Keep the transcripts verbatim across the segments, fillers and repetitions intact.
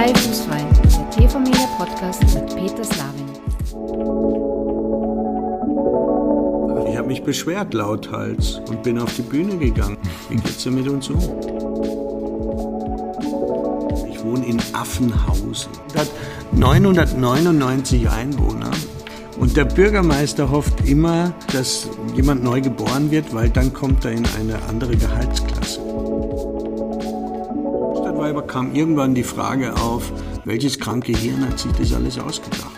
Reihe Fußfrei, der T V Media Podcast mit Peter Slavin. Ich habe mich beschwert lauthals und bin auf die Bühne gegangen. Wie geht's denn mit uns um? Ich wohne in Affenhausen. Das hat neunhundertneunundneunzig Einwohner. Und der Bürgermeister hofft immer, dass jemand neu geboren wird, weil dann kommt er in eine andere Gehaltsklasse. Stadtweiber kam irgendwann die Frage auf, welches kranke Hirn hat sich das alles ausgedacht?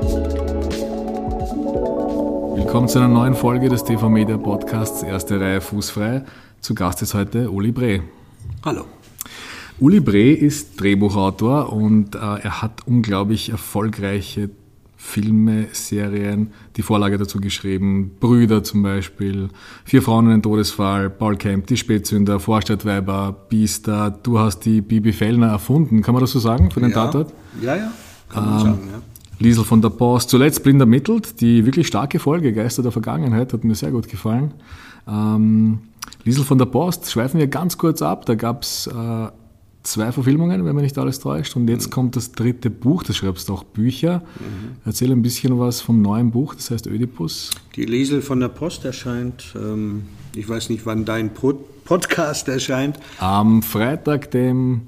Willkommen zu einer neuen Folge des T V Media Podcasts, erste Reihe Fußfrei. Zu Gast ist heute Uli Breh. Hallo. Uli Breh ist Drehbuchautor und äh, er hat unglaublich erfolgreiche Filme, Serien, die Vorlage dazu geschrieben. Brüder zum Beispiel, Vier Frauen und ein Todesfall, Paul Kemp, Die Spätsünder, Vorstadtweiber, Biester. Du hast die Bibi Fellner erfunden. Kann man das so sagen für den ja. Tatort? Ja, ja, kann man ähm, sagen, ja. Liesl von der Post, zuletzt Blind ermittelt, die wirklich starke Folge Geister der Vergangenheit, hat mir sehr gut gefallen. Ähm, Liesl von der Post, schweifen wir ganz kurz ab, da gab es äh, zwei Verfilmungen, wenn man nicht alles täuscht, und jetzt mhm. kommt das dritte Buch, das schreibst auch Bücher. Mhm. Erzähl ein bisschen was vom neuen Buch, das heißt Ödipus. Die Liesl von der Post erscheint, ähm, ich weiß nicht, wann dein Pod- Podcast erscheint. Am Freitag, dem,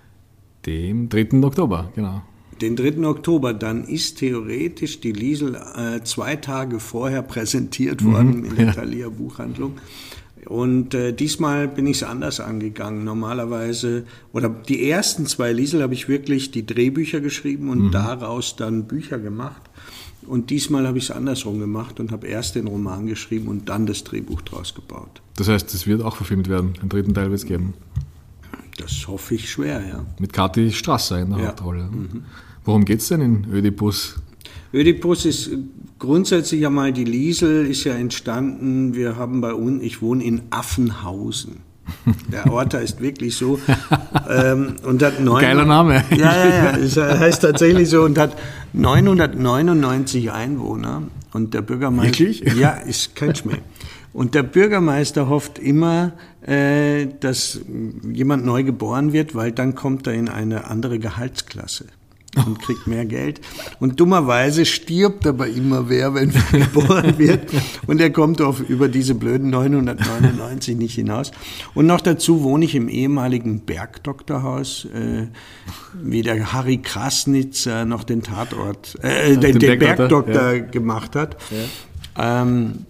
dem dritten Oktober, genau. Den dritten Oktober, dann ist theoretisch die Liesl äh, zwei Tage vorher präsentiert worden mhm, in der ja. Thalia Buchhandlung. Und äh, diesmal bin ich es anders angegangen. Normalerweise, oder die ersten zwei Liesl habe ich wirklich die Drehbücher geschrieben und mhm. daraus dann Bücher gemacht. Und diesmal habe ich es andersrum gemacht und habe erst den Roman geschrieben und dann das Drehbuch draus gebaut. Das heißt, es wird auch verfilmt werden, einen dritten Teil wird es geben. Das hoffe ich schwer, ja. Mit Kathi Strasser in der ja. Hauptrolle. Mhm. Worum geht es denn in Ödipus? Ödipus ist grundsätzlich einmal, die Liesl ist ja entstanden, wir haben bei uns, ich wohne in Affenhausen. Der Ort heißt wirklich so. ähm, und hat neun, Geiler Name. Ja, ja, ja, es heißt tatsächlich so und hat neunhundertneunundneunzig Einwohner. Und der Bürgermeister... Wirklich? Ja, ist kein Schmäh. Und der Bürgermeister hofft immer, äh, dass jemand neu geboren wird, weil dann kommt er in eine andere Gehaltsklasse und kriegt mehr Geld. Und dummerweise stirbt aber immer wer, wenn geboren wird. Und er kommt auf über diese blöden neunhundertneunundneunzig nicht hinaus. Und noch dazu wohne ich im ehemaligen Bergdoktorhaus, äh, wie der Harry Krasnitzer noch den Tatort, äh, den, den Bergdoktor ja. gemacht hat. Ja. Ähm,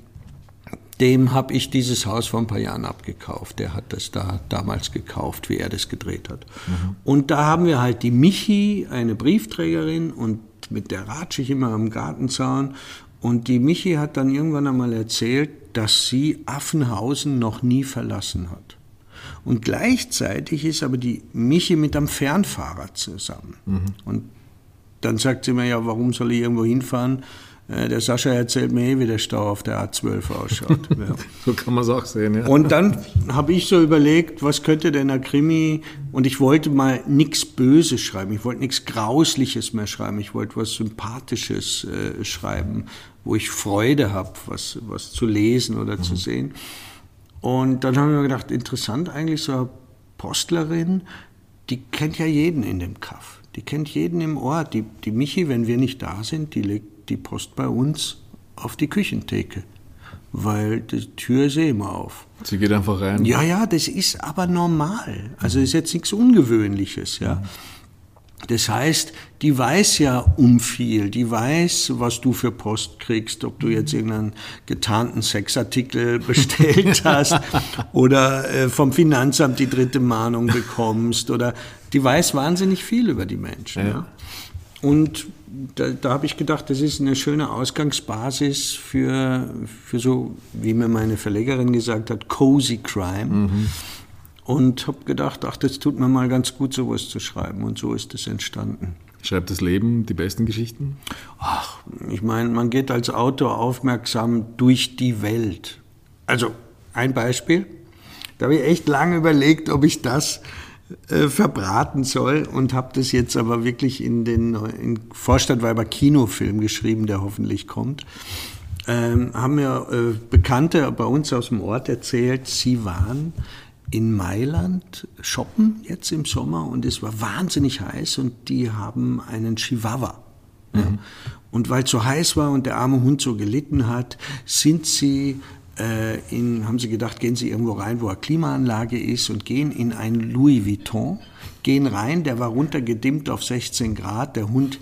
Dem habe ich dieses Haus vor ein paar Jahren abgekauft. Der hat das da damals gekauft, wie er das gedreht hat. Mhm. Und da haben wir halt die Michi, eine Briefträgerin, und mit der ratsche ich immer am Gartenzaun. Und die Michi hat dann irgendwann einmal erzählt, dass sie Affenhausen noch nie verlassen hat. Und gleichzeitig ist aber die Michi mit einem Fernfahrer zusammen. Mhm. Und dann sagt sie mir, ja, warum soll ich irgendwo hinfahren? Der Sascha erzählt mir eh, wie der Stau auf der A zwölf ausschaut. Ja. So kann man es auch sehen, ja. Und dann habe ich so überlegt, was könnte denn ein Krimi, und ich wollte mal nichts Böses schreiben, ich wollte nichts Grausliches mehr schreiben, ich wollte was Sympathisches äh, schreiben, wo ich Freude habe, was, was zu lesen oder mhm. zu sehen. Und dann habe ich mir gedacht, interessant eigentlich, so eine Postlerin, die kennt ja jeden in dem Kaff, die kennt jeden im Ort. Die, die Michi, wenn wir nicht da sind, die legt die Post bei uns auf die Küchentheke, weil die Tür ist eh immer auf. Sie geht einfach rein? Ja, ja, das ist aber normal. Also das ist jetzt nichts Ungewöhnliches, ja. Das heißt, die weiß ja um viel, die weiß, was du für Post kriegst, ob du jetzt irgendeinen getarnten Sexartikel bestellt hast oder äh, vom Finanzamt die dritte Mahnung bekommst, oder die weiß wahnsinnig viel über die Menschen. Ja. Ja. Und da, da habe ich gedacht, das ist eine schöne Ausgangsbasis für, für so, wie mir meine Verlegerin gesagt hat, cozy crime. Mhm. Und habe gedacht, ach, das tut mir mal ganz gut, sowas zu schreiben. Und so ist es entstanden. Schreibt das Leben die besten Geschichten? Ach, ich meine, man geht als Autor aufmerksam durch die Welt. Also, ein Beispiel. Da habe ich echt lange überlegt, ob ich das äh, verbraten soll, und habe das jetzt aber wirklich in den in Vorstadtweiber Kinofilm geschrieben, der hoffentlich kommt. Ähm, haben mir äh, Bekannte bei uns aus dem Ort erzählt, sie waren in Mailand shoppen jetzt im Sommer und es war wahnsinnig heiß und die haben einen Chihuahua. Ja. Mhm. Und weil es so heiß war und der arme Hund so gelitten hat, sind sie äh, in, haben sie gedacht, gehen sie irgendwo rein, wo eine Klimaanlage ist und gehen in ein Louis Vuitton, gehen rein, der war runtergedimmt auf sechzehn Grad, der Hund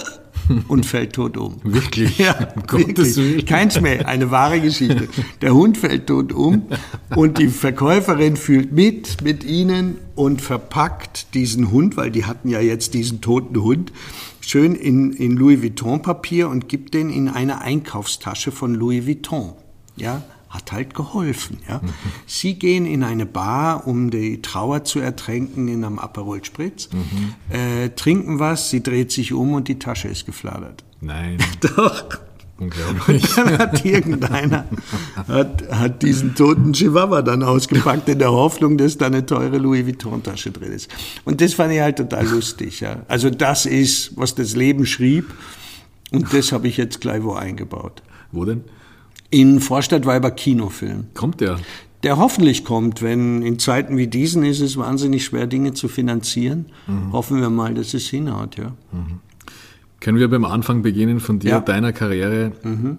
und fällt tot um. Wirklich? Ja, wirklich. Kein Schmäh, eine wahre Geschichte. Der Hund fällt tot um und die Verkäuferin fühlt mit, mit ihnen und verpackt diesen Hund, weil die hatten ja jetzt diesen toten Hund, schön in, in Louis Vuitton Papier und gibt den in eine Einkaufstasche von Louis Vuitton. Ja, hat halt geholfen. Ja. Mhm. Sie gehen in eine Bar, um die Trauer zu ertränken in einem Aperol Spritz, mhm. äh, trinken was, sie dreht sich um und die Tasche ist geflattert. Nein. Doch. Unglaublich. Und dann hat irgendeiner hat, hat diesen toten Chihuahua dann ausgepackt in der Hoffnung, dass da eine teure Louis Vuitton-Tasche drin ist. Und das fand ich halt total lustig. Ja. Also das ist, was das Leben schrieb und das habe ich jetzt gleich wo eingebaut. Wo denn? In Vorstadtweiber Kinofilm. Kommt der? Der hoffentlich kommt, wenn in Zeiten wie diesen ist es wahnsinnig schwer, Dinge zu finanzieren. Mhm. Hoffen wir mal, dass es hinhaut, ja. Mhm. Können wir beim Anfang beginnen von dir, ja. deiner Karriere? Mhm.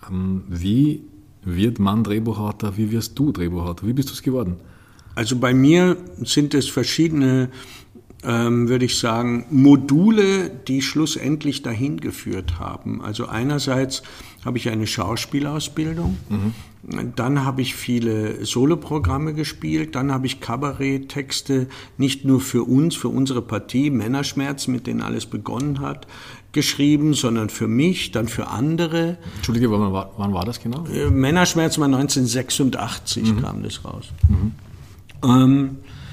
Wie wird man Drehbuchautor? Wie wirst du Drehbuchautor? Wie bist du es geworden? Also bei mir sind es verschiedene, ähm, würde ich sagen, Module, die schlussendlich dahin geführt haben. Also einerseits habe ich eine Schauspielausbildung, mhm. dann habe ich viele Soloprogramme gespielt, dann habe ich Kabaretttexte nicht nur für uns, für unsere Partie, Männerschmerz, mit denen alles begonnen hat, geschrieben, sondern für mich, dann für andere. Entschuldige, wann war, wann war das genau? Äh, Männerschmerz war neunzehnhundertsechsundachtzig, mhm. kam das raus. Mhm. Ähm,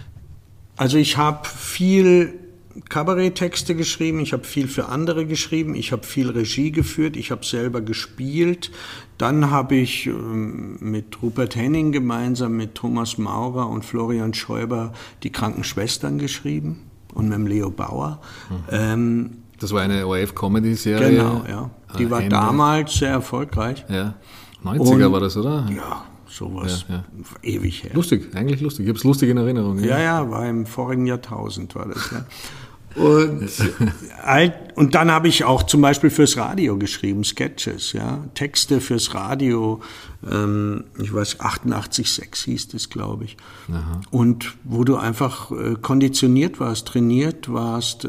also ich habe viel Kabaretttexte geschrieben, ich habe viel für andere geschrieben, ich habe viel Regie geführt, ich habe selber gespielt. Dann habe ich ähm, mit Rupert Henning gemeinsam mit Thomas Maurer und Florian Schäuber die Krankenschwestern geschrieben und mit dem Leo Bauer. Mhm. Ähm, das war eine O R F-Comedy-Serie. Genau, ja. Die war Ende. damals sehr erfolgreich. Ja. neunziger und, war das, oder? Ja, sowas. Ja, ja. Ewig her. Lustig, eigentlich lustig. Ich habe es lustig in Erinnerung. Ja, ja, ja, war im vorigen Jahrtausend war das. Ja. Und, und dann habe ich auch zum Beispiel fürs Radio geschrieben, Sketches, ja, Texte fürs Radio, ähm, ich weiß, achtundachtzig Komma sechs hieß das, glaube ich. Aha. Und wo du einfach äh, konditioniert warst, trainiert warst, äh,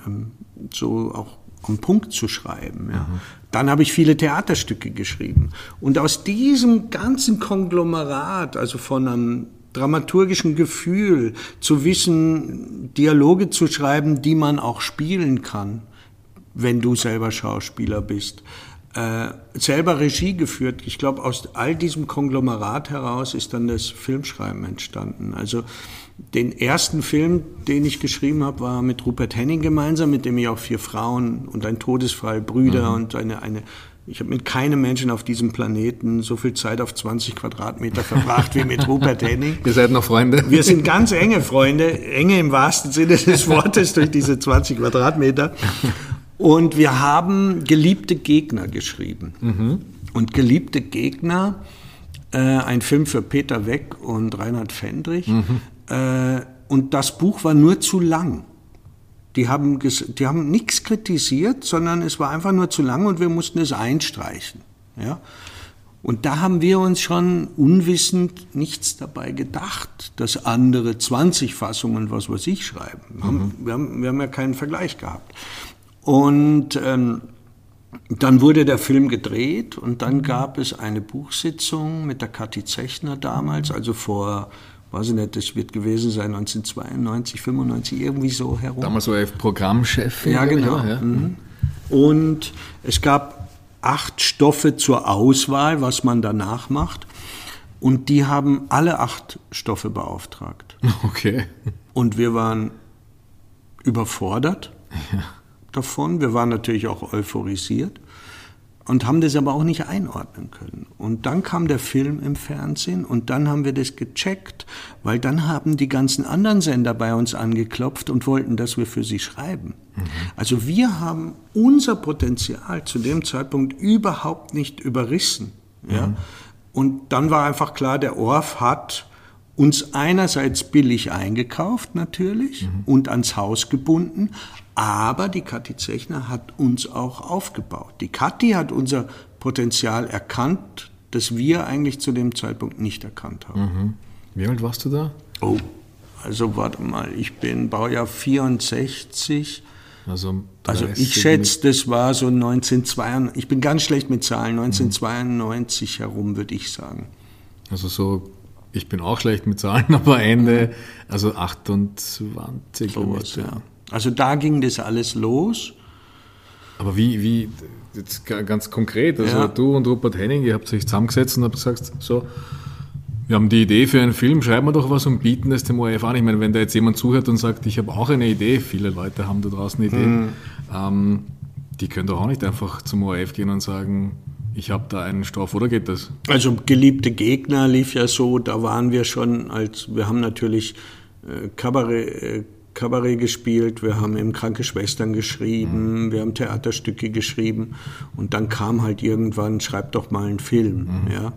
so auch am Punkt zu schreiben. Ja. Mhm. Dann habe ich viele Theaterstücke geschrieben. Und aus diesem ganzen Konglomerat, also von einem dramaturgischen Gefühl, zu wissen, Dialoge zu schreiben, die man auch spielen kann, wenn du selber Schauspieler bist. Äh, selber Regie geführt. Ich glaube, aus all diesem Konglomerat heraus ist dann das Filmschreiben entstanden. Also den ersten Film, den ich geschrieben habe, war mit Rupert Henning gemeinsam, mit dem ich auch vier Frauen und ein Todesfall, Brüder mhm. und eine, eine ich habe mit keinem Menschen auf diesem Planeten so viel Zeit auf zwanzig Quadratmeter verbracht wie mit Rupert Henning. Ihr seid noch Freunde? Wir sind ganz enge Freunde, enge im wahrsten Sinne des Wortes durch diese zwanzig Quadratmeter. Und wir haben Geliebte Gegner geschrieben. Mhm. Und Geliebte Gegner, äh, ein Film für Peter Weck und Reinhard Fendrich. Mhm. Äh, und das Buch war nur zu lang. Die haben, die haben nichts kritisiert, sondern es war einfach nur zu lang und wir mussten es einstreichen. Ja? Und da haben wir uns schon unwissend nichts dabei gedacht, dass andere zwanzig Fassungen, was weiß ich, schreiben. Wir haben, mhm. wir haben, wir haben ja keinen Vergleich gehabt. Und ähm, dann wurde der Film gedreht und dann gab es eine Buchsitzung mit der Kathi Zechner damals, also vor... weiß ich nicht, das wird gewesen sein neunzehnhundertzweiundneunzig, fünfundneunzig, irgendwie so herum. Damals so Programmchef. Ja, genau. Ja. Mhm. Und es gab acht Stoffe zur Auswahl, was man danach macht. Und die haben alle acht Stoffe beauftragt. Okay. Und wir waren überfordert ja. davon. Wir waren natürlich auch euphorisiert. Und haben das aber auch nicht einordnen können. Und dann kam der Film im Fernsehen und dann haben wir das gecheckt, weil dann haben die ganzen anderen Sender bei uns angeklopft und wollten, dass wir für sie schreiben. Mhm. Also wir haben unser Potenzial zu dem Zeitpunkt überhaupt nicht überrissen. Ja? Mhm. Und dann war einfach klar, der O R F hat uns einerseits billig eingekauft natürlich mhm. und ans Haus gebunden, aber die Kathi Zechner hat uns auch aufgebaut. Die Kathi hat unser Potenzial erkannt, das wir eigentlich zu dem Zeitpunkt nicht erkannt haben. Mhm. Wie alt warst du da? Oh, also warte mal, ich bin Baujahr vierundsechzig. Also, also ich schätze, das war so neunzehnhundertzweiundneunzig, ich bin ganz schlecht mit Zahlen, neunzehnhundertzweiundneunzig mhm. herum, würde ich sagen. Also so, ich bin auch schlecht mit Zahlen, aber Ende, also achtundzwanzig. So was, ja. Also da ging das alles los. Aber wie, wie jetzt ganz konkret, also ja. du und Rupert Henning, ihr habt euch zusammengesetzt und habt gesagt, so, wir haben die Idee für einen Film, schreiben wir doch was und bieten es dem O R F an. Ich meine, wenn da jetzt jemand zuhört und sagt, ich habe auch eine Idee, viele Leute haben da draußen Ideen, mhm. ähm, die können doch auch nicht einfach zum O R F gehen und sagen, ich habe da einen Stoff, oder geht das? Also Geliebte Gegner lief ja so, da waren wir schon, als wir haben natürlich äh, Kabarett, äh, Kabarett gespielt, wir haben eben Kranke Schwestern geschrieben, mhm. wir haben Theaterstücke geschrieben und dann kam halt irgendwann, schreib doch mal einen Film, mhm. ja.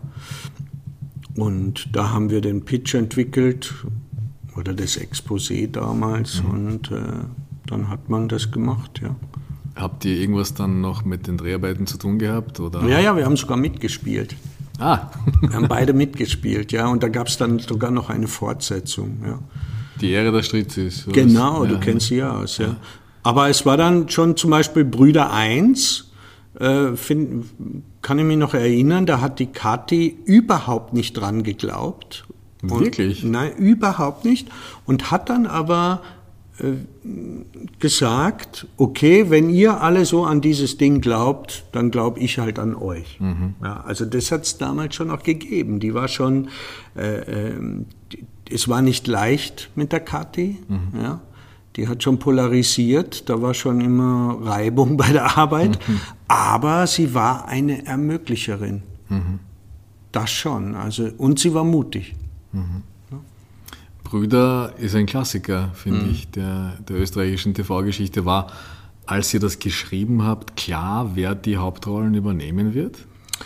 Und da haben wir den Pitch entwickelt oder das Exposé damals mhm. und äh, dann hat man das gemacht, ja. Habt ihr irgendwas dann noch mit den Dreharbeiten zu tun gehabt? Oder? Ja, ja, wir haben sogar mitgespielt. Ah. Wir haben beide mitgespielt, ja, und da gab es dann sogar noch eine Fortsetzung, ja. Die Ehre der Stritzis. Genau, ja, du kennst sie ja aus, ja. ja. Aber es war dann schon zum Beispiel Brüder eins, äh, find, kann ich mich noch erinnern, da hat die Kathi überhaupt nicht dran geglaubt. Wirklich? Und, nein, überhaupt nicht. Und hat dann aber äh, gesagt, okay, wenn ihr alle so an dieses Ding glaubt, dann glaube ich halt an euch. Mhm. Ja, also das hat es damals schon auch gegeben. Die war schon... Äh, äh, die, Es war nicht leicht mit der Kathi, mhm. ja. Die hat schon polarisiert, da war schon immer Reibung bei der Arbeit, mhm. aber sie war eine Ermöglicherin. Mhm. Das schon, also, und sie war mutig. Mhm. Ja. Brüder ist ein Klassiker, finde mhm. ich, der, der österreichischen T V-Geschichte. War, als ihr das geschrieben habt, klar, wer die Hauptrollen übernehmen wird?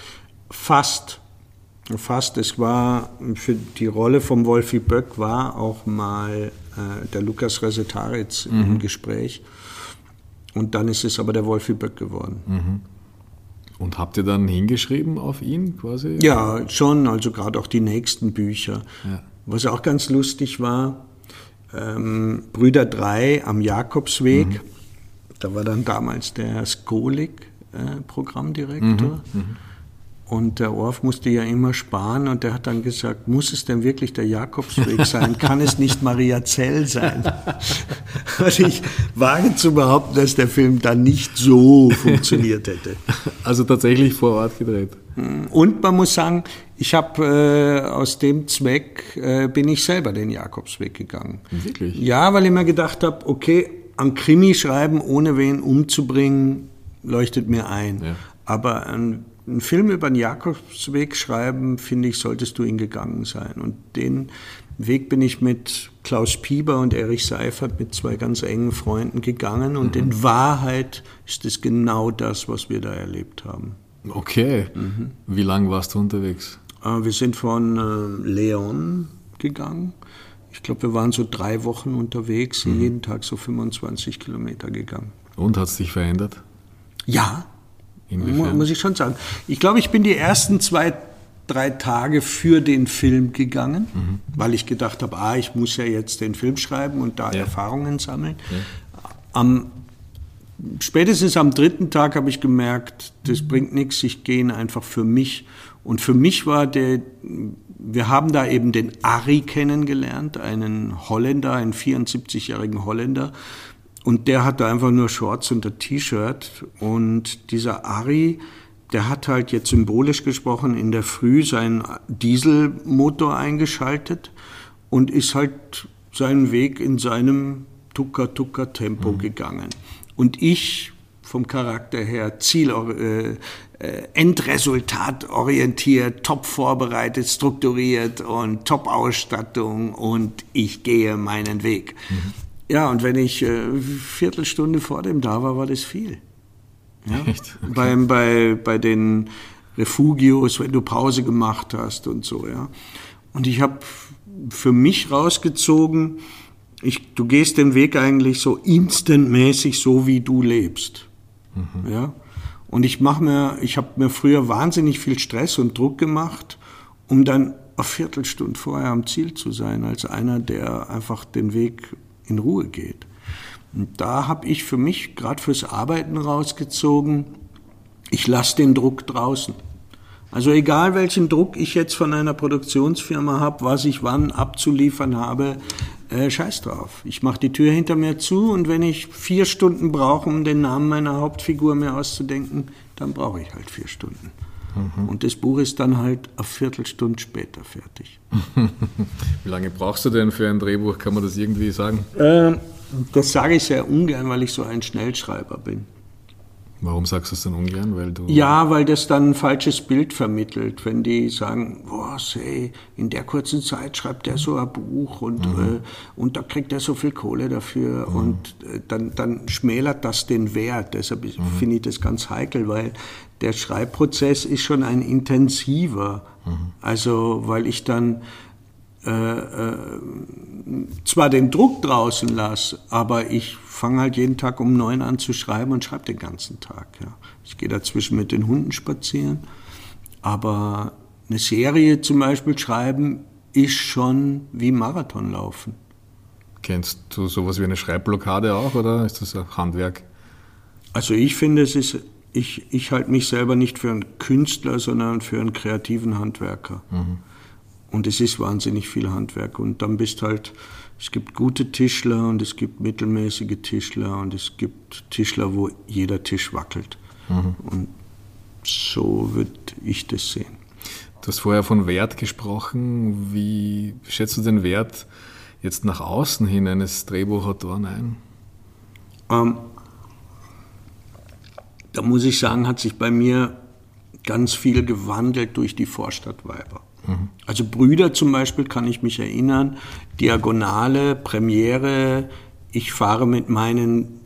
Fast. Fast, es war für die Rolle vom Wolfi Böck war auch mal äh, der Lukas Resetaritz mhm. im Gespräch und dann ist es aber der Wolfi Böck geworden. Mhm. Und habt ihr dann hingeschrieben auf ihn quasi? Ja, schon, also gerade auch die nächsten Bücher. Ja. Was auch ganz lustig war, ähm, Brüder drei am Jakobsweg, mhm. da war dann damals der Skolik äh, Programmdirektor. Mhm. Mhm. Und der Orff musste ja immer sparen und der hat dann gesagt, muss es denn wirklich der Jakobsweg sein? Kann es nicht Maria Zell sein? Und ich wage zu behaupten, dass der Film dann nicht so funktioniert hätte. Also tatsächlich vor Ort gedreht. Und man muss sagen, ich habe äh, aus dem Zweck äh, bin ich selber den Jakobsweg gegangen. Wirklich? Ja, weil ich mir gedacht habe, okay, am Krimi schreiben, ohne wen umzubringen, leuchtet mir ein. Ja. Aber ein Einen Film über den Jakobsweg schreiben, finde ich, solltest du ihn gegangen sein. Und den Weg bin ich mit Klaus Pieber und Erich Seifert, mit zwei ganz engen Freunden gegangen. Und mhm. in Wahrheit ist es genau das, was wir da erlebt haben. Okay. Mhm. Wie lange warst du unterwegs? Wir sind von Leon gegangen. Ich glaube, wir waren so drei Wochen unterwegs, mhm. jeden Tag so fünfundzwanzig Kilometer gegangen. Und hat es dich verändert? Ja. Inwiefern? Muss ich schon sagen. Ich glaube, ich bin die ersten zwei, drei Tage für den Film gegangen, mhm. weil ich gedacht habe, ah, ich muss ja jetzt den Film schreiben und da ja. Erfahrungen sammeln. Ja. Am, spätestens am dritten Tag habe ich gemerkt, das bringt nichts, ich gehe einfach für mich. Und für mich war der, wir haben da eben den Ari kennengelernt, einen Holländer, einen vierundsiebzigjährigen Holländer. Und der hatte einfach nur Shorts und ein T-Shirt. Und dieser Ari, der hat halt jetzt symbolisch gesprochen in der Früh seinen Dieselmotor eingeschaltet und ist halt seinen Weg in seinem Tucker-Tucker-Tempo mhm. gegangen. Und ich, vom Charakter her, Ziel, äh, äh, Endresultat orientiert, top vorbereitet, strukturiert und Top-Ausstattung und ich gehe meinen Weg. Mhm. Ja, und wenn ich äh, Viertelstunde vor dem da war, war das viel. Ja? Echt? Okay. Beim, bei, bei den Refugios, wenn du Pause gemacht hast und so, ja. Und ich habe für mich rausgezogen, ich, du gehst den Weg eigentlich so instantmäßig, so wie du lebst. Mhm. Ja? Und ich mache mir, ich habe mir früher wahnsinnig viel Stress und Druck gemacht, um dann eine Viertelstunde vorher am Ziel zu sein, als einer, der einfach den Weg in Ruhe geht. Und da habe ich für mich, gerade fürs Arbeiten rausgezogen, ich lasse den Druck draußen. Also egal, welchen Druck ich jetzt von einer Produktionsfirma habe, was ich wann abzuliefern habe, äh, scheiß drauf. Ich mache die Tür hinter mir zu und wenn ich vier Stunden brauche, um den Namen meiner Hauptfigur mir auszudenken, dann brauche ich halt vier Stunden. Mhm. Und das Buch ist dann halt eine Viertelstunde später fertig. Wie lange brauchst du denn für ein Drehbuch? Kann man das irgendwie sagen? Äh, das sage ich sehr ungern, weil ich so ein Schnellschreiber bin. Warum sagst du es dann ungern? Weil du ja, weil das dann ein falsches Bild vermittelt. Wenn die sagen, boah, ey, in der kurzen Zeit schreibt der so ein Buch und, mhm. äh, und da kriegt er so viel Kohle dafür. Mhm. Und äh, dann, dann schmälert das den Wert. Deshalb mhm. finde ich das ganz heikel, weil der Schreibprozess ist schon ein intensiver. Mhm. Also, weil ich dann äh, äh, zwar den Druck draußen lasse, aber ich fange halt jeden Tag um neun an zu schreiben und schreibe den ganzen Tag. Ja. Ich gehe dazwischen mit den Hunden spazieren, aber eine Serie zum Beispiel schreiben ist schon wie Marathon laufen. Kennst du sowas wie eine Schreibblockade auch oder ist das ein Handwerk? Also ich finde, es ist, ich, ich halte mich selber nicht für einen Künstler, sondern für einen kreativen Handwerker. Mhm. Und es ist wahnsinnig viel Handwerk. Und dann bist halt, es gibt gute Tischler und es gibt mittelmäßige Tischler und es gibt Tischler, wo jeder Tisch wackelt. Mhm. Und so würde ich das sehen. Du hast vorher von Wert gesprochen. Wie schätzt du den Wert jetzt nach außen hin eines Drehbuchautoren ein? Ähm, da muss ich sagen, hat sich bei mir ganz viel gewandelt durch die Vorstadtweiber. Mhm. Also Brüder zum Beispiel kann ich mich erinnern, Diagonale, Premiere, ich fahre mit meinen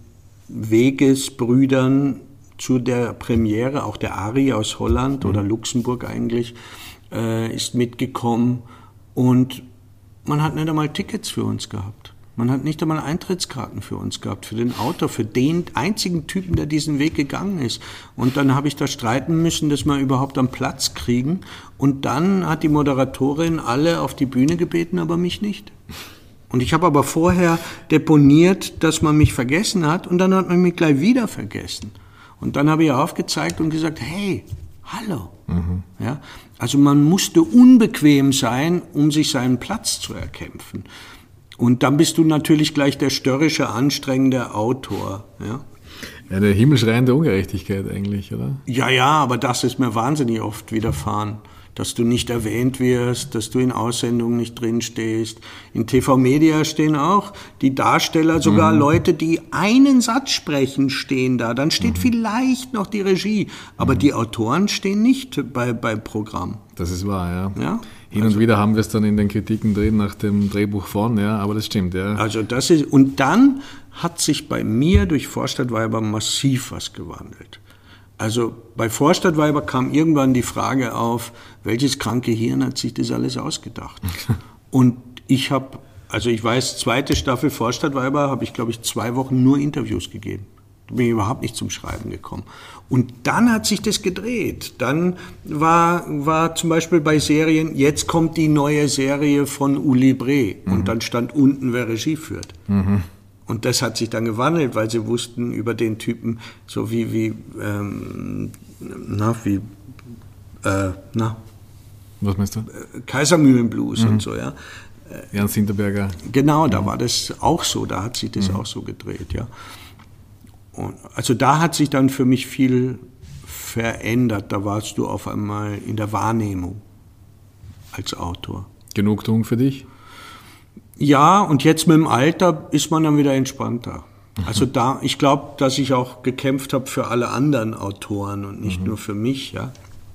Wegesbrüdern zu der Premiere, auch der Ari aus Holland mhm. oder Luxemburg eigentlich, äh, ist mitgekommen und man hat nicht einmal Tickets für uns gehabt. Man hat nicht einmal Eintrittskarten für uns gehabt, für den Autor, für den einzigen Typen, der diesen Weg gegangen ist. Und dann habe ich da streiten müssen, dass wir überhaupt einen Platz kriegen. Und dann hat die Moderatorin alle auf die Bühne gebeten, aber mich nicht. Und ich habe aber vorher deponiert, dass man mich vergessen hat und dann hat man mich gleich wieder vergessen. Und dann habe ich aufgezeigt und gesagt, hey, hallo. Mhm. Ja, also man musste unbequem sein, um sich seinen Platz zu erkämpfen. Und dann bist du natürlich gleich der störrische, anstrengende Autor. Ja? Eine himmelschreiende Ungerechtigkeit eigentlich, oder? Ja, ja, aber das ist mir wahnsinnig oft widerfahren. Dass du nicht erwähnt wirst, dass du in Aussendungen nicht drin stehst. In T V-Media stehen auch die Darsteller, sogar mhm. Leute, die einen Satz sprechen, stehen da. Dann steht mhm. vielleicht noch die Regie, aber mhm. die Autoren stehen nicht bei, beim Programm. Das ist wahr, ja. ja? Hin und also, wieder haben wir es dann in den Kritiken drin nach dem Drehbuch von, ja, aber das stimmt, ja. Also das ist, und dann hat sich bei mir durch Vorstadtweiber massiv was gewandelt. Also bei Vorstadtweiber kam irgendwann die Frage auf, welches kranke Hirn hat sich das alles ausgedacht? Und ich habe, also ich weiß, zweite Staffel Vorstadtweiber habe ich, glaube ich, zwei Wochen nur Interviews gegeben. Da bin ich überhaupt nicht zum Schreiben gekommen. Und dann hat sich das gedreht. Dann war, war zum Beispiel bei Serien, jetzt kommt die neue Serie von Uli Bre. Mhm. Und dann stand unten, wer Regie führt. Mhm. Und das hat sich dann gewandelt, weil sie wussten über den Typen, so wie, wie, ähm, na, wie, äh, na. Was meinst du? Kaisermühlenblues mhm. und so, ja. Ernst Hinterberger. Genau, da war das auch so, da hat sich das mhm. auch so gedreht, ja. Und also da hat sich dann für mich viel verändert, da warst du auf einmal in der Wahrnehmung als Autor. Genugtuung für dich? Ja, und jetzt mit dem Alter ist man dann wieder entspannter. Mhm. Also da, ich glaube, dass ich auch gekämpft habe für alle anderen Autoren und nicht mhm. nur für mich, ja.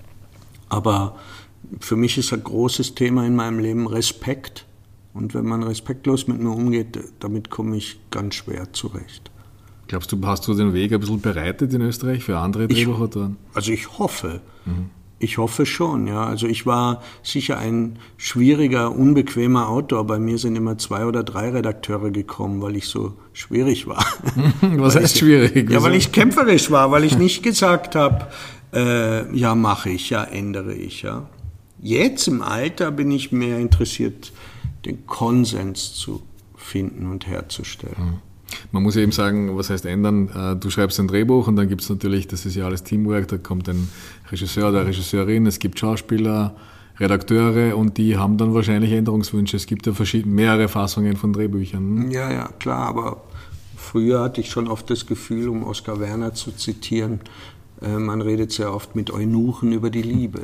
Aber für mich ist ein großes Thema in meinem Leben Respekt. Und wenn man respektlos mit mir umgeht, damit komme ich ganz schwer zurecht. Glaubst du, hast du den Weg ein bisschen bereitet in Österreich für andere Drehbuchautoren? Also ich hoffe. Mhm. Ich hoffe schon, ja. Also ich war sicher ein schwieriger, unbequemer Autor. Bei mir sind immer zwei oder drei Redakteure gekommen, weil ich so schwierig war. Was heißt ich, schwierig? Ja, weil ich kämpferisch war, weil ich nicht gesagt habe, äh, ja, mache ich, ja, ändere ich, ja. Jetzt im Alter bin ich mehr interessiert, den Konsens zu finden und herzustellen. Man muss ja eben sagen, was heißt ändern? Du schreibst ein Drehbuch und dann gibt es natürlich, das ist ja alles Teamwork, da kommt ein Regisseur oder Regisseurin, es gibt Schauspieler, Redakteure und die haben dann wahrscheinlich Änderungswünsche. Es gibt ja verschiedene, mehrere Fassungen von Drehbüchern. Ja, ja, klar, aber früher hatte ich schon oft das Gefühl, um Oskar Werner zu zitieren, äh, man redet sehr oft mit Eunuchen über die Liebe.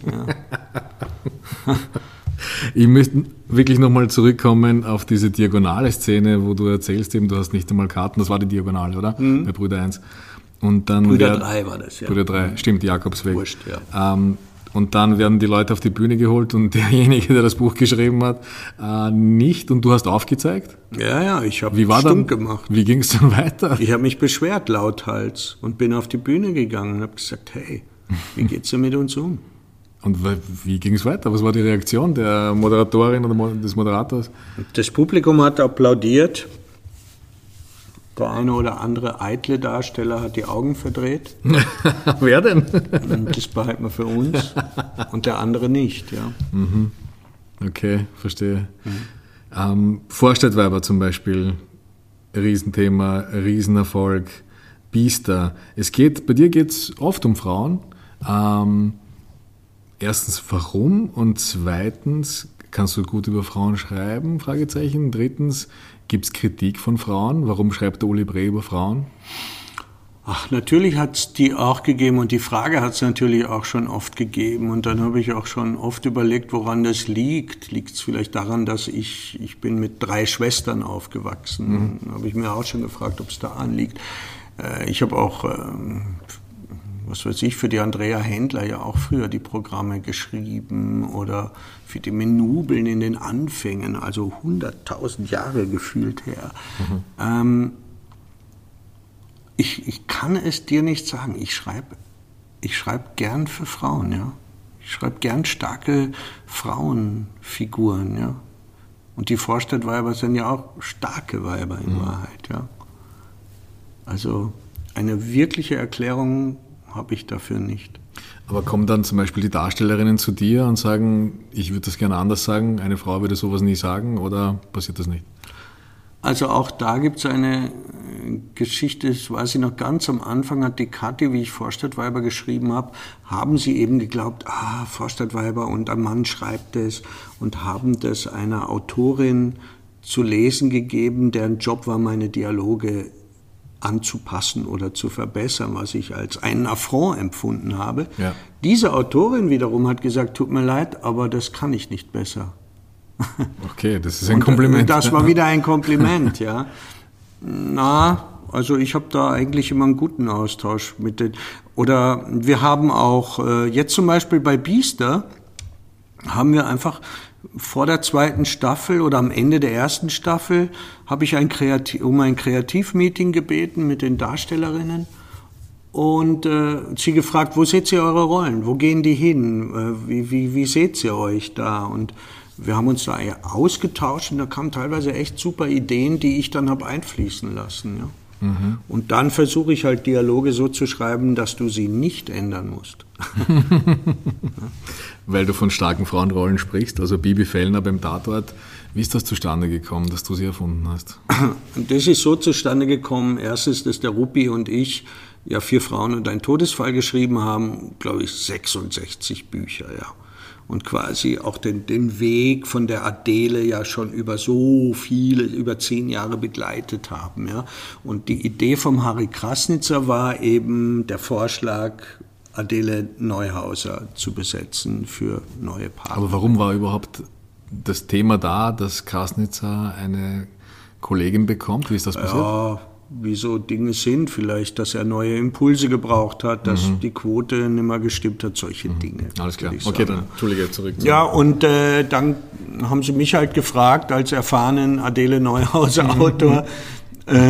Ja. Ich möchte wirklich nochmal zurückkommen auf diese diagonale Szene, wo du erzählst, eben, du hast nicht einmal Karten, das war die Diagonale, oder? Mhm. Bei Brüder eins. Und dann Brüder drei war das, ja. Brüder drei, stimmt, Jakobsweg. Wurscht, ja. Ähm, und dann werden die Leute auf die Bühne geholt und derjenige, der das Buch geschrieben hat, äh, nicht. Und du hast aufgezeigt? Ja, ja, ich habe stumm gemacht. Wie ging es dann weiter? Ich habe mich beschwert lauthals und bin auf die Bühne gegangen und habe gesagt, hey, wie geht's denn mit uns um? Und wie ging es weiter? Was war die Reaktion der Moderatorin oder des Moderators? Das Publikum hat applaudiert. Der eine oder andere eitle Darsteller hat die Augen verdreht. Wer denn? Das behalten wir für uns. Und der andere nicht, ja. Mhm. Okay, verstehe. Mhm. Ähm, Vorstadtweiber zum Beispiel, Riesenthema, Riesenerfolg, Biester. Es geht, bei dir geht es oft um Frauen. Ähm, Erstens, warum? Und zweitens, kannst du gut über Frauen schreiben? Fragezeichen. Drittens, gibt es Kritik von Frauen? Warum schreibt der Uli Bree über Frauen? Ach, natürlich hat es die auch gegeben und die Frage hat es natürlich auch schon oft gegeben. Und dann habe ich auch schon oft überlegt, woran das liegt. Liegt es vielleicht daran, dass ich, ich bin mit drei Schwestern aufgewachsen. Mhm. Habe ich mir auch schon gefragt, ob es daran liegt. Ich habe auch... was weiß ich, für die Andrea Händler ja auch früher die Programme geschrieben oder für die Menubeln in den Anfängen, also hunderttausend Jahre gefühlt her. Mhm. Ähm, ich, ich kann es dir nicht sagen. Ich schreibe ich schreib gern für Frauen, ja. Ich schreibe gern starke Frauenfiguren, ja. Und die Vorstadtweiber sind ja auch starke Weiber in mhm. Wahrheit, ja. Also eine wirkliche Erklärung habe ich dafür nicht. Aber kommen dann zum Beispiel die Darstellerinnen zu dir und sagen, ich würde das gerne anders sagen, eine Frau würde sowas nie sagen, oder passiert das nicht? Also auch da gibt es eine Geschichte, das weiß ich noch ganz am Anfang, hat die Kathi, wie ich Vorstadtweiber geschrieben habe, haben sie eben geglaubt, ah, Vorstadtweiber und ein Mann schreibt es und haben das einer Autorin zu lesen gegeben, deren Job war, meine Dialoge anzupassen oder zu verbessern, was ich als einen Affront empfunden habe. Ja. Diese Autorin wiederum hat gesagt, tut mir leid, aber das kann ich nicht besser. Okay, das ist ein Kompliment. Und das war wieder ein Kompliment, ja. Na, also ich habe da eigentlich immer einen guten Austausch mit den, oder wir haben auch, jetzt zum Beispiel bei Biester, haben wir einfach vor der zweiten Staffel oder am Ende der ersten Staffel habe ich ein Kreativ, um ein Kreativmeeting gebeten mit den Darstellerinnen und äh, sie gefragt, wo seht ihr eure Rollen, wo gehen die hin, äh, wie, wie, wie seht ihr euch da? Und wir haben uns da ausgetauscht und da kamen teilweise echt super Ideen, die ich dann habe einfließen lassen. Ja. Mhm. Und dann versuche ich halt Dialoge so zu schreiben, dass du sie nicht ändern musst. Weil du von starken Frauenrollen sprichst, also Bibi Fellner beim Tatort. Wie ist das zustande gekommen, dass du sie erfunden hast? Das ist so zustande gekommen, erstens, dass der Ruppi und ich ja Vier Frauen und ein Todesfall geschrieben haben, glaube ich sechsundsechzig Bücher, ja. Und quasi auch den, den Weg von der Adele ja schon über so viele, über zehn Jahre begleitet haben, ja. Und die Idee vom Harry Krasnitzer war eben der Vorschlag, Adele Neuhauser zu besetzen für neue Partner. Aber warum war überhaupt das Thema da, dass Krasnitzer eine Kollegin bekommt? Wie ist das passiert? Ja, wie so Dinge sind, vielleicht, dass er neue Impulse gebraucht hat, dass mhm. die Quote nicht mehr gestimmt hat, solche mhm. Dinge. Alles klar, okay, dann Entschuldige, zurück. Ja, und äh, dann haben sie mich halt gefragt, als erfahrenen Adele Neuhauser-Autor,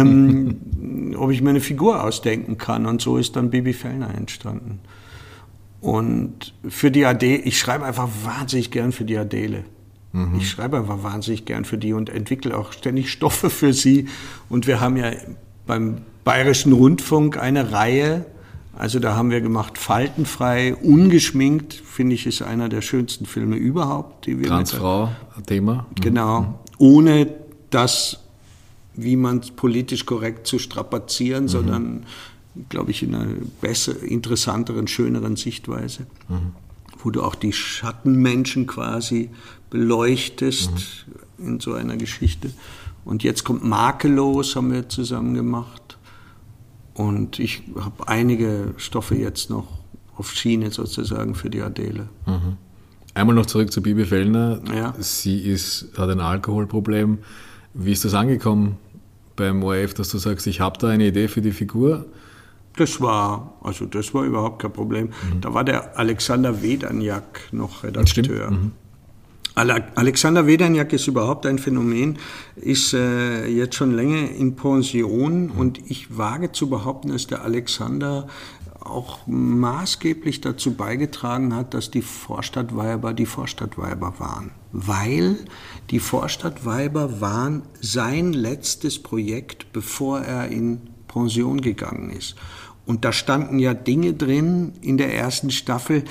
ähm, ob ich mir eine Figur ausdenken kann. Und so ist dann Bibi Fellner entstanden. Und für die Adele, ich schreibe einfach wahnsinnig gern für die Adele. Mhm. Ich schreibe einfach wahnsinnig gern für die und entwickle auch ständig Stoffe für sie. Und wir haben ja beim Bayerischen Rundfunk eine Reihe, also da haben wir gemacht Faltenfrei, ungeschminkt, finde ich, ist einer der schönsten Filme überhaupt. Die wir Transfrau, Thema. Genau, mhm. ohne das, wie man es politisch korrekt zu strapazieren, mhm. sondern, glaube ich, in einer besser, interessanteren, schöneren Sichtweise, mhm. wo du auch die Schattenmenschen quasi beleuchtest mhm. in so einer Geschichte. Und jetzt kommt Makellos, haben wir zusammen gemacht. Und ich habe einige Stoffe jetzt noch auf Schiene sozusagen für die Adele. Mhm. Einmal noch zurück zu Bibi Fellner. Ja. Sie ist, hat ein Alkoholproblem. Wie ist das angekommen beim O R F, dass du sagst, ich habe da eine Idee für die Figur? Das war, also das war überhaupt kein Problem. Mhm. Da war der Alexander Wedernjak noch Redakteur. Mhm. Alexander Wedernjak ist überhaupt ein Phänomen, ist äh, jetzt schon länger in Pension mhm. und ich wage zu behaupten, dass der Alexander auch maßgeblich dazu beigetragen hat, dass die Vorstadtweiber die Vorstadtweiber waren. Weil die Vorstadtweiber waren sein letztes Projekt, bevor er in Pension gegangen ist. Und da standen ja Dinge drin in der ersten Staffel.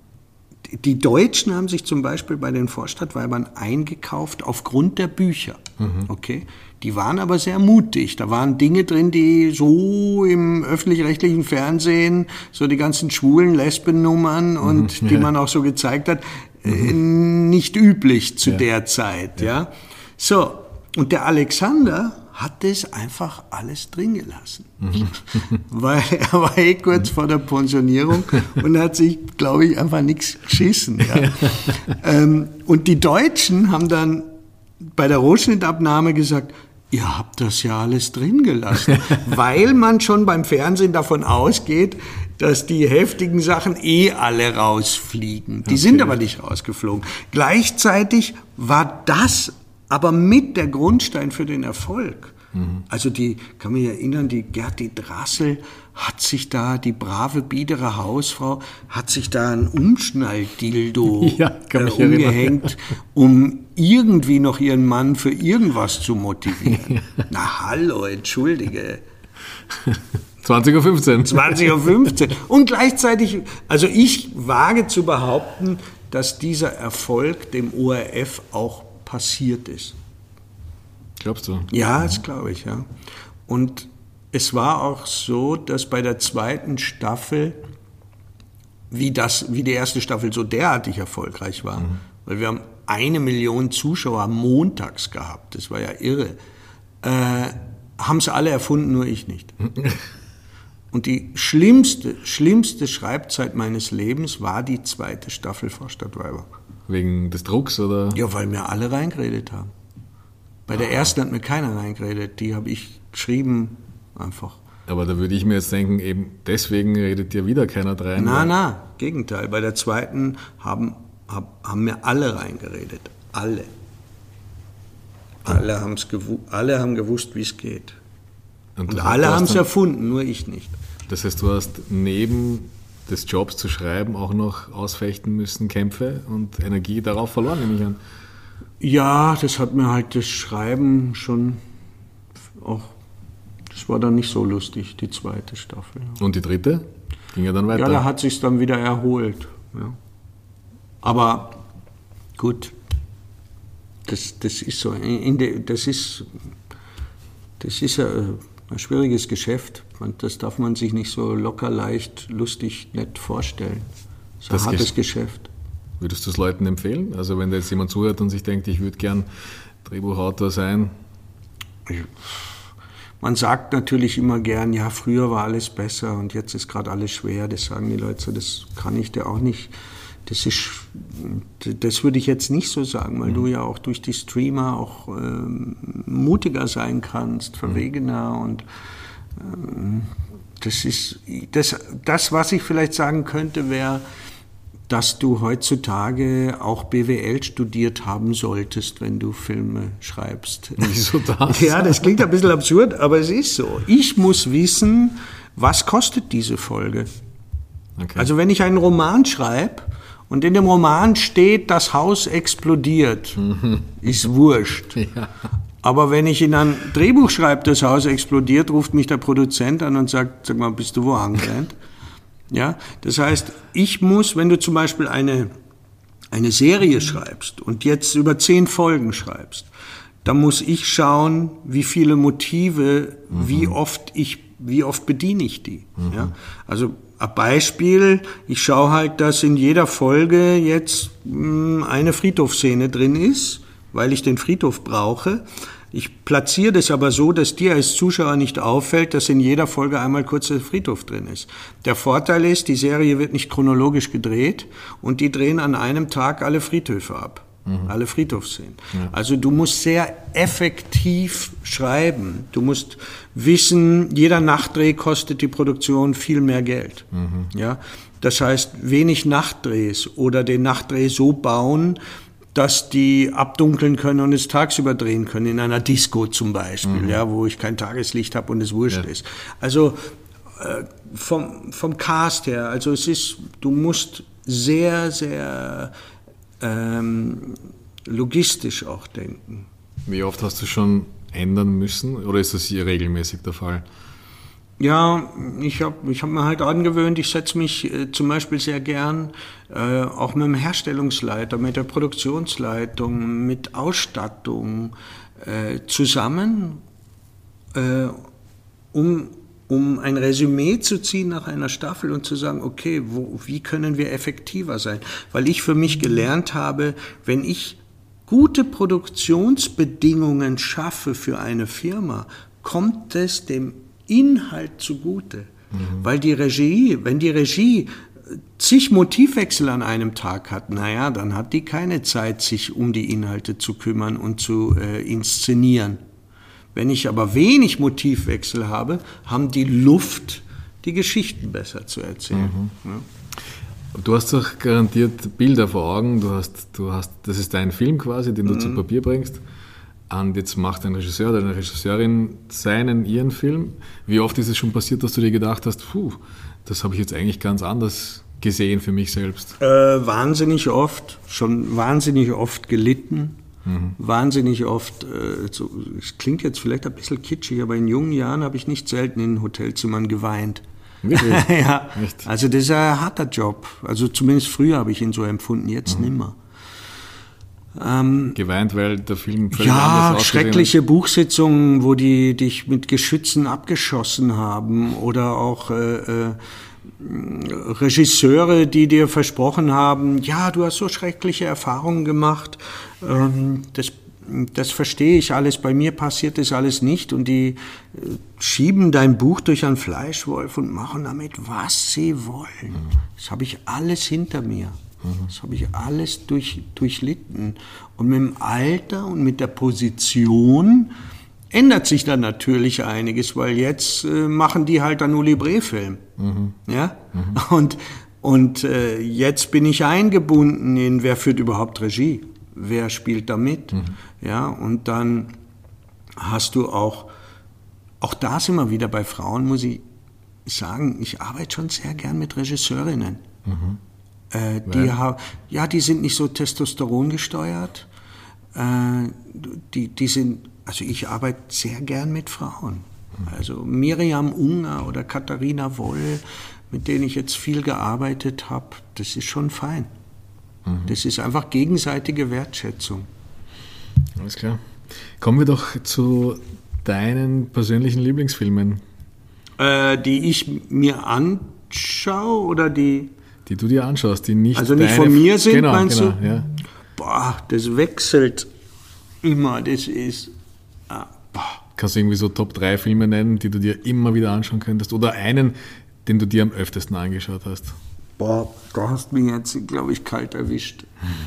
Die Deutschen haben sich zum Beispiel bei den Vorstadtweibern eingekauft aufgrund der Bücher. Mhm. Okay? Die waren aber sehr mutig. Da waren Dinge drin, die so im öffentlich-rechtlichen Fernsehen, so die ganzen schwulen Lesbennummern mhm. und die ja. man auch so gezeigt hat, mhm. nicht üblich zu ja. der Zeit. Ja. ja. So, und der Alexander hat das einfach alles drin gelassen. Mhm. Weil er war eh kurz vor der Pensionierung und hat sich, glaube ich, einfach nichts geschissen. Ja. ähm, und die Deutschen haben dann bei der Rohschnittabnahme gesagt, ihr habt das ja alles drin gelassen. Weil man schon beim Fernsehen davon ausgeht, dass die heftigen Sachen eh alle rausfliegen. Die okay. sind aber nicht rausgeflogen. Gleichzeitig war das aber mit der Grundstein für den Erfolg. Mhm. Also die, kann mich erinnern, die Gerti Drassel hat sich da, die brave, biedere Hausfrau, hat sich da ein Umschnalldildo ja, äh, umgehängt, um irgendwie noch ihren Mann für irgendwas zu motivieren. Na hallo, entschuldige. zwanzig Uhr fünfzehn. zwanzig Uhr fünfzehn. Und gleichzeitig, also ich wage zu behaupten, dass dieser Erfolg dem O R F auch passiert ist. Glaubst du? Ja, das glaube ich, ja. Und es war auch so, dass bei der zweiten Staffel, wie, das, wie die erste Staffel so derartig erfolgreich war, mhm. weil wir haben eine Million Zuschauer montags gehabt, das war ja irre, äh, haben es alle erfunden, nur ich nicht. Und die schlimmste, schlimmste Schreibzeit meines Lebens war die zweite Staffel Vorstadtweiber. Wegen des Drucks, oder? Ja, weil mir alle reingeredet haben. Bei der ersten hat mir keiner reingeredet, die habe ich geschrieben einfach. Aber da würde ich mir jetzt denken, eben deswegen redet dir wieder keiner rein. Na, na, Gegenteil. Bei der zweiten haben, hab, haben mir alle reingeredet. Alle. Alle, haben's gewu- alle haben gewusst, wie es geht. Und, Und alle haben es erfunden, nur ich nicht. Das heißt, du hast neben des Jobs zu schreiben auch noch ausfechten müssen, Kämpfe und Energie darauf verloren, nehme ich an. Ja, das hat mir halt das Schreiben schon auch, das war dann nicht so lustig, die zweite Staffel. Und die dritte? Ging ja dann weiter? Ja, da hat sich's dann wieder erholt. Ja. Aber gut, das, das ist so, in de, das ist, das ist ein, ein schwieriges Geschäft. Das darf man sich nicht so locker, leicht, lustig, nett vorstellen. Das ist ein das hartes Geschäft. Würdest du es Leuten empfehlen? Also wenn da jetzt jemand zuhört und sich denkt, ich würde gern Drehbuchautor sein? Man sagt natürlich immer gern, ja, früher war alles besser und jetzt ist gerade alles schwer. Das sagen die Leute so, das kann ich dir auch nicht. Das ist, das würde ich jetzt nicht so sagen, weil mhm. du ja auch durch die Streamer auch ähm, mutiger sein kannst, verwegener mhm. und ähm, das ist, das, das, was ich vielleicht sagen könnte, wäre, dass du heutzutage auch B W L studiert haben solltest, wenn du Filme schreibst. Wieso das? Ja, das klingt ein bisschen absurd, aber es ist so. Ich muss wissen, was kostet diese Folge? Okay. Also wenn ich einen Roman schreibe und in dem Roman steht, das Haus explodiert, mhm. ist wurscht. Ja. Aber wenn ich in ein Drehbuch schreibe, das Haus explodiert, ruft mich der Produzent an und sagt, sag mal, bist du wo angelernt? Ja, das heißt, ich muss, wenn du zum Beispiel eine, eine Serie schreibst und jetzt über zehn Folgen schreibst, dann muss ich schauen, wie viele Motive, mhm. wie oft ich, wie oft bediene ich die. Mhm. Ja? Also ein Beispiel, ich schaue halt, dass in jeder Folge jetzt mh, eine Friedhofsszene drin ist, weil ich den Friedhof brauche. Ich platziere das aber so, dass dir als Zuschauer nicht auffällt, dass in jeder Folge einmal kurz der Friedhof drin ist. Der Vorteil ist, die Serie wird nicht chronologisch gedreht und die drehen an einem Tag alle Friedhöfe ab. Mhm. Alle Friedhofsszenen. Ja. Also du musst sehr effektiv schreiben. Du musst wissen, jeder Nachtdreh kostet die Produktion viel mehr Geld. Mhm. Ja? Das heißt, wenig Nachtdrehs oder den Nachtdreh so bauen, dass die abdunkeln können und es tagsüber drehen können, in einer Disco zum Beispiel, mhm. ja, wo ich kein Tageslicht habe und es wurscht ja. ist. Also äh, vom, vom Cast her, also es ist, du musst sehr, sehr ähm, logistisch auch denken. Wie oft hast du schon ändern müssen oder ist das hier regelmäßig der Fall? Ja, ich habe ich hab mir halt angewöhnt, ich setze mich äh, zum Beispiel sehr gern äh, auch mit dem Herstellungsleiter, mit der Produktionsleitung, mit Ausstattung äh, zusammen, äh, um, um ein Resümee zu ziehen nach einer Staffel und zu sagen, okay, wo, wie können wir effektiver sein? Weil ich für mich gelernt habe, wenn ich gute Produktionsbedingungen schaffe für eine Firma, kommt es dem Inhalt zugute. Mhm. Weil die Regie, wenn die Regie zig Motivwechsel an einem Tag hat, naja, dann hat die keine Zeit, sich um die Inhalte zu kümmern und zu äh, inszenieren. Wenn ich aber wenig Motivwechsel habe, haben die Luft, die Geschichten besser zu erzählen. Mhm. Ja. Du hast doch garantiert Bilder vor Augen, du hast, du hast, das ist dein Film quasi, den du mhm. zu Papier bringst. Und jetzt macht ein Regisseur oder eine Regisseurin seinen, ihren Film. Wie oft ist es schon passiert, dass du dir gedacht hast, puh, das habe ich jetzt eigentlich ganz anders gesehen für mich selbst? Äh, wahnsinnig oft, schon wahnsinnig oft gelitten, mhm. wahnsinnig oft, äh, so, es klingt jetzt vielleicht ein bisschen kitschig, aber in jungen Jahren habe ich nicht selten in Hotelzimmern geweint. Wirklich? Ja, echt? Also das ist ein harter Job. Also zumindest früher habe ich ihn so empfunden, jetzt mhm. nimmer. Ähm, Geweint, weil der Film völlig ja, anders ausgesehen schreckliche hat. Buchsitzungen, wo die dich mit Geschützen abgeschossen haben oder auch äh, äh, Regisseure, die dir versprochen haben, ja, du hast so schreckliche Erfahrungen gemacht, ähm, das, das verstehe ich alles, bei mir passiert das alles nicht und die äh, schieben dein Buch durch einen Fleischwolf und machen damit, was sie wollen. Das habe ich alles hinter mir. Das habe ich alles durch, durchlitten. Und mit dem Alter und mit der Position ändert sich dann natürlich einiges, weil jetzt äh, machen die halt einen Uli Bre-Film. Mhm. Ja? Mhm. Und, und äh, jetzt bin ich eingebunden in, wer führt überhaupt Regie? Wer spielt da mit? Mhm. Ja? Und dann hast du auch, auch da sind wir wieder bei Frauen, muss ich sagen, ich arbeite schon sehr gern mit Regisseurinnen. Mhm. Äh, die, ha- ja, die sind nicht so Testosteron gesteuert. Äh, die, die sind, also ich arbeite sehr gern mit Frauen. Also Miriam Unger oder Katharina Woll, mit denen ich jetzt viel gearbeitet habe, das ist schon fein. Mhm. Das ist einfach gegenseitige Wertschätzung. Alles klar. Kommen wir doch zu deinen persönlichen Lieblingsfilmen. Äh, die ich mir anschaue oder die... Die du dir anschaust, die nicht Also nicht von mir sind, genau, meinst genau, du? Ja. Boah, das wechselt immer, das ist... Ah, boah. Kannst du irgendwie so Top drei Filme nennen, die du dir immer wieder anschauen könntest? Oder einen, den du dir am öftesten angeschaut hast? Boah, da hast du mich jetzt, glaube ich, kalt erwischt.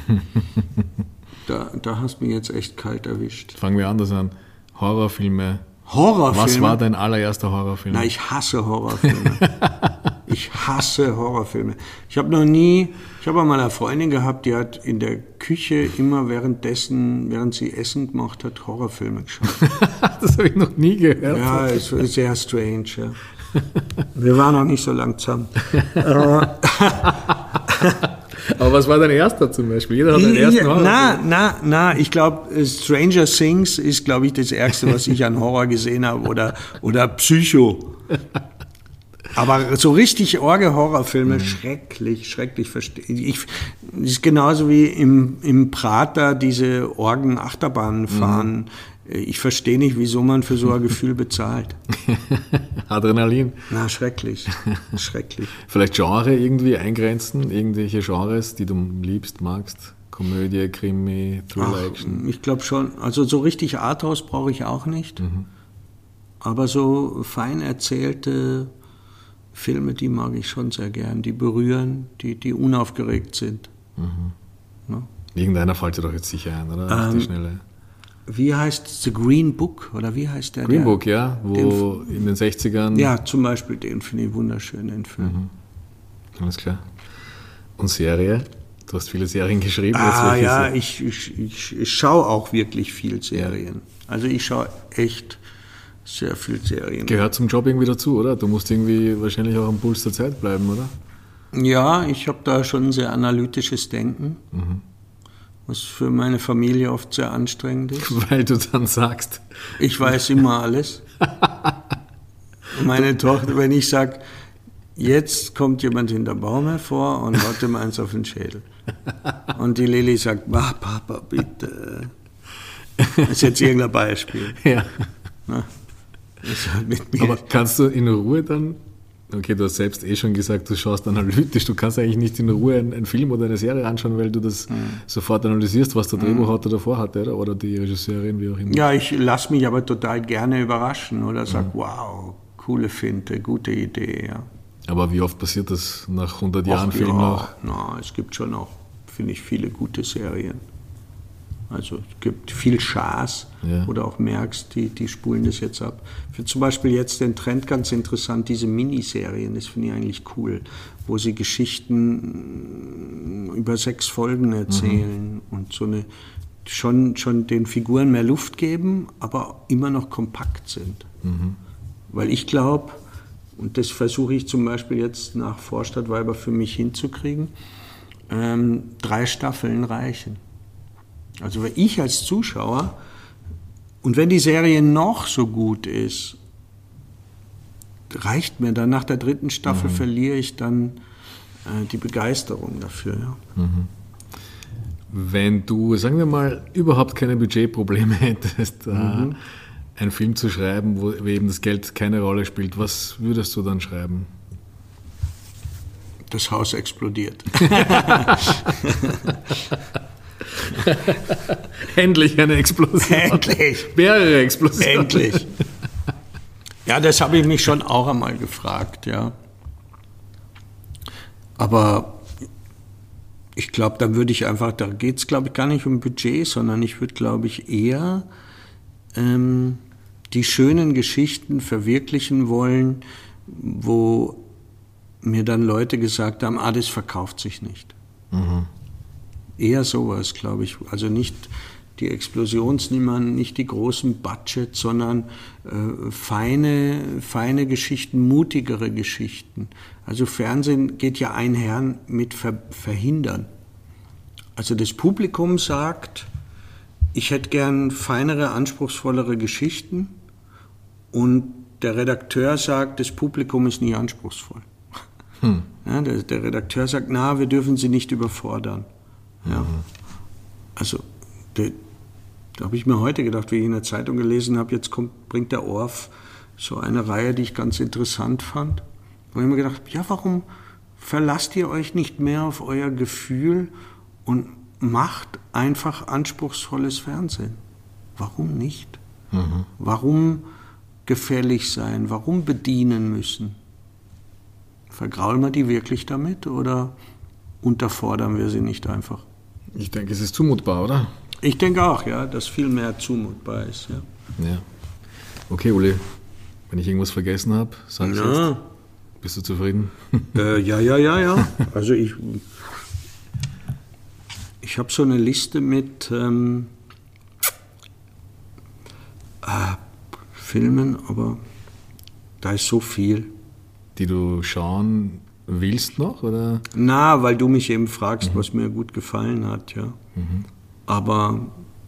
da, da hast du mich jetzt echt kalt erwischt. Fangen wir anders an. Horrorfilme. Horrorfilme? Was war dein allererster Horrorfilm? Na, ich hasse Horrorfilme. Ich hasse Horrorfilme. Ich habe noch nie, ich habe mal eine Freundin gehabt, die hat in der Küche immer währenddessen, während sie Essen gemacht hat, Horrorfilme geschaut. Das habe ich noch nie gehört. Ja, es ist sehr strange. Ja. Wir waren noch nicht so lang zusammen. Aber was war dein erster zum Beispiel? Jeder hat einen ersten Horror. Na, na, na, ich glaube, Stranger Things ist, glaube ich, das Ärgste, was ich an Horror gesehen habe. Oder, oder Psycho. Aber so richtig Orge-Horrorfilme, mhm. schrecklich, schrecklich verstehe ich. Das ist genauso wie im, im Prater diese Orgen-Achterbahnen fahren. Mhm. Ich verstehe nicht, wieso man für so ein Gefühl bezahlt. Adrenalin. Na, schrecklich. Schrecklich. Vielleicht Genre irgendwie eingrenzen? Irgendwelche Genres, die du liebst, magst? Komödie, Krimi, Thriller, Action? Ich glaube schon. Also so richtig Arthouse brauche ich auch nicht. Mhm. Aber so fein erzählte Filme, die mag ich schon sehr gern. Die berühren, die, die unaufgeregt sind. Mhm. Ja? Irgendeiner fällt dir doch jetzt sicher ein, oder? Auf Ähm, die Schnelle. Wie heißt The Green Book? Oder wie heißt der? Green der, Book, ja, wo den, in den sechzigern... Ja, zum Beispiel den finde ich wunderschön, den Film. Mhm. Alles klar. Und Serie? Du hast viele Serien geschrieben. Ah ja, ich, ich, ich, ich schaue auch wirklich viel Serien. Also ich schaue echt sehr viel Serien. Gehört zum Job irgendwie dazu, oder? Du musst irgendwie wahrscheinlich auch am Puls der Zeit bleiben, oder? Ja, ich habe da schon ein sehr analytisches Denken. Mhm. Was für meine Familie oft sehr anstrengend ist. Weil du dann sagst... Ich weiß immer alles. Meine Tochter, wenn ich sage, jetzt kommt jemand hinter Baum hervor und haut ihm eins auf den Schädel. Und die Lilly sagt, ah, Papa, bitte. Das ist jetzt irgendein Beispiel. Ja. Na, ist halt mit mir. Aber kannst du in Ruhe dann... Okay, du hast selbst eh schon gesagt, du schaust analytisch. Du kannst eigentlich nicht in Ruhe einen, einen Film oder eine Serie anschauen, weil du das mhm. sofort analysierst, was der Drehbuchautor mhm. davor hatte, oder? Oder die Regisseurin, wie auch immer. Ja, ich lasse mich aber total gerne überraschen oder sage, mhm. wow, coole Finte, gute Idee. Ja. Aber wie oft passiert das nach hundert Jahren Ach, Film ja, noch? Na, es gibt schon auch, finde ich, viele gute Serien. Also es gibt viel Schaß, ja. wo du auch merkst, die, die spulen das jetzt ab. Für zum Beispiel jetzt den Trend ganz interessant, diese Miniserien, das finde ich eigentlich cool, wo sie Geschichten über sechs Folgen erzählen mhm. und so eine schon, schon den Figuren mehr Luft geben, aber immer noch kompakt sind. Mhm. Weil ich glaube, und das versuche ich zum Beispiel jetzt nach Vorstadtweiber für mich hinzukriegen, ähm, drei Staffeln reichen. Also wenn ich als Zuschauer, und wenn die Serie noch so gut ist, reicht mir dann, nach der dritten Staffel mhm. verliere ich dann äh, die Begeisterung dafür. Ja. Mhm. Wenn du, sagen wir mal, überhaupt keine Budgetprobleme hättest, mhm. äh, einen Film zu schreiben, wo eben das Geld keine Rolle spielt, was würdest du dann schreiben? Das Haus explodiert. Endlich eine Explosion. Endlich. Mehrere Explosionen. Endlich. Ja, das habe ich mich schon auch einmal gefragt, ja. Aber ich glaube, da würde ich einfach, da geht es, glaube ich, gar nicht um Budget, sondern ich würde, glaube ich, eher ähm, die schönen Geschichten verwirklichen wollen, wo mir dann Leute gesagt haben, ah, das verkauft sich nicht. Mhm. Eher sowas, glaube ich. Also nicht die Explosionsnummern, nicht die großen Budgets, sondern äh, feine, feine Geschichten, mutigere Geschichten. Also Fernsehen geht ja einher mit Ver- Verhindern. Also das Publikum sagt, ich hätte gern feinere, anspruchsvollere Geschichten, und der Redakteur sagt, das Publikum ist nie anspruchsvoll. Hm. Ja, der, der Redakteur sagt, na, wir dürfen sie nicht überfordern. Ja. Also, de, da habe ich mir heute gedacht, wie ich in der Zeitung gelesen habe, jetzt kommt, bringt der Orff so eine Reihe, die ich ganz interessant fand. Da habe ich mir gedacht, ja, warum verlasst ihr euch nicht mehr auf euer Gefühl und macht einfach anspruchsvolles Fernsehen? Warum nicht? Mhm. Warum gefährlich sein? Warum bedienen müssen? Vergraulen wir die wirklich damit oder unterfordern wir sie nicht einfach? Ich denke, es ist zumutbar, oder? Ich denke auch, ja, dass viel mehr zumutbar ist. Ja. Ja. Okay, Uli, wenn ich irgendwas vergessen habe, sag's ja. jetzt. Bist du zufrieden? Äh, ja, ja, ja, ja. Also ich, ich habe so eine Liste mit ähm, äh, Filmen, aber da ist so viel. die du schauen willst noch? Oder? Na, weil du mich eben fragst, mhm. was mir gut gefallen hat, ja. Mhm. Aber,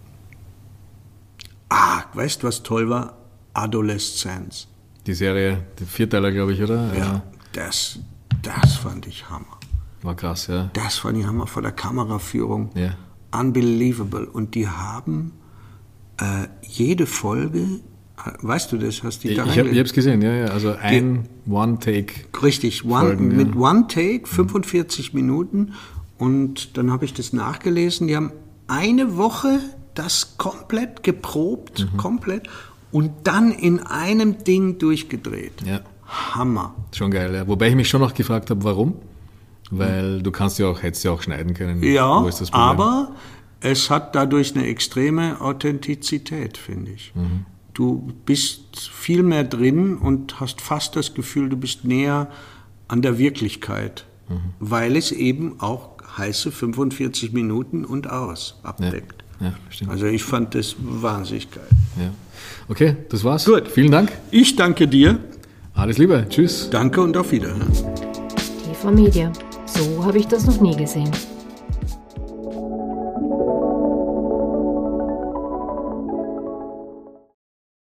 ah, weißt du, was toll war? Adoleszenz. Die Serie, der Vierteiler, glaube ich, oder? Ja, das, das fand ich Hammer. War krass, ja. Das fand ich Hammer vor der Kameraführung. Ja. Unbelievable. Und die haben äh, jede Folge, weißt du das, hast du Ich, da ich habe es gesehen, ja, ja. Also ein One-Take. Richtig, one, Folgen, mit ja. One-Take, fünfundvierzig Minuten. Und dann habe ich das nachgelesen. Die haben eine Woche das komplett geprobt, Mhm. komplett, und dann in einem Ding durchgedreht. Ja. Hammer. Schon geil, ja. Wobei ich mich schon noch gefragt habe, warum? Weil du kannst ja auch, hättest ja auch schneiden können. Ja, Wo ist das Problem? aber es hat dadurch eine extreme Authentizität, finde ich. Mhm. Du bist viel mehr drin und hast fast das Gefühl, du bist näher an der Wirklichkeit, mhm. weil es eben auch heiße fünfundvierzig Minuten und aus abdeckt. Ja, ja, stimmt. Also ich fand das wahnsinnig geil. Ja. Okay, das war's. Gut. Vielen Dank. Ich danke dir. Alles Liebe. Tschüss. Danke und auf Wiederhören. T V Media. So habe ich das noch nie gesehen.